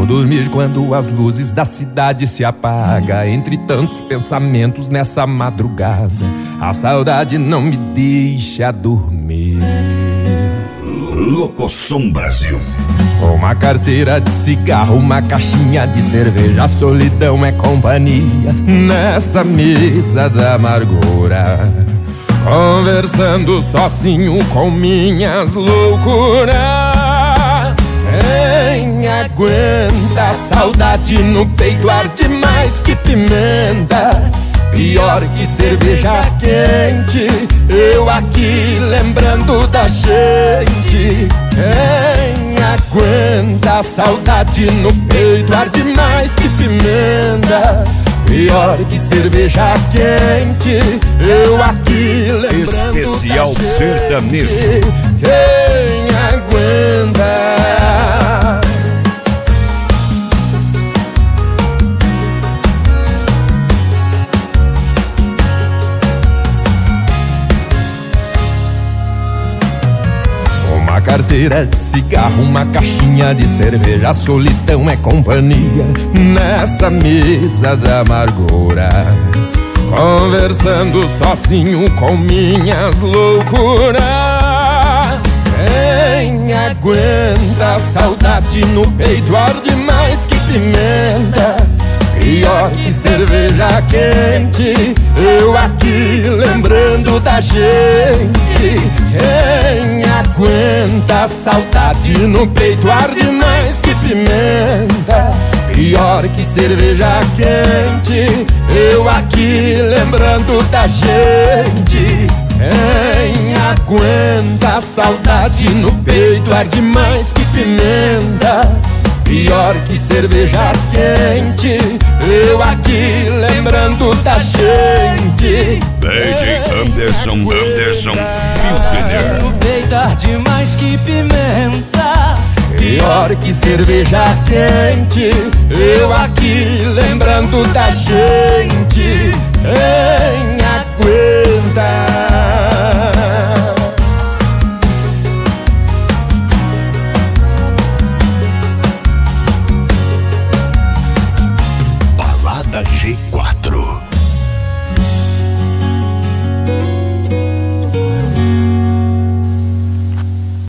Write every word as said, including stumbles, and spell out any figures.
vou dormir quando as luzes da cidade se apagam. Entre tantos pensamentos nessa madrugada, a saudade não me deixa dormir. Locosom Brasil. Uma carteira de cigarro, uma caixinha de cerveja, a solidão é companhia nessa mesa da amargura. Conversando sozinho com minhas loucuras. Quem aguenta a saudade no peito arde mais que pimenta, pior que cerveja quente, eu aqui lembrando da gente. Quem aguenta a saudade no peito arde mais que pimenta, pior que cerveja quente, eu aqui lembrando Especial da sertanejo. gente. Quem aguenta? Uma carteira de cigarro, uma caixinha de cerveja, a solidão é companhia nessa mesa da amargura. Conversando sozinho com minhas loucuras. Quem aguenta a saudade no peito arde mais que pimenta, pior que cerveja quente, eu aqui lembrando da gente. Quem aguenta a saudade no peito arde mais que pimenta, pior que cerveja quente, eu aqui lembrando da gente. Quem aguenta a saudade no peito arde mais que pimenta, pior que cerveja quente, eu aqui lembrando da gente. D J Anderson, Anderson Filter. No peito arde mais que pimenta, pior que cerveja quente, eu aqui lembrando da gente.